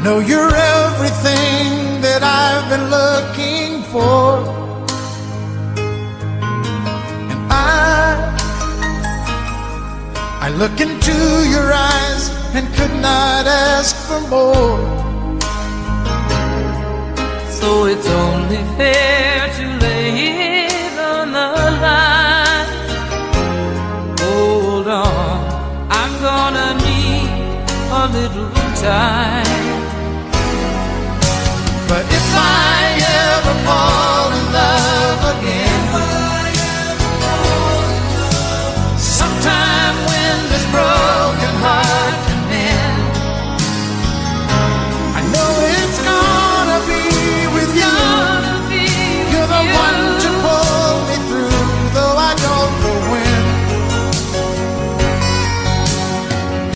know you're everything that I've been looking for, and I look into your eyes and could not ask for more. So it's only fair to lay it on the line. Hold on, I'm gonna need a little time. But if I ever fall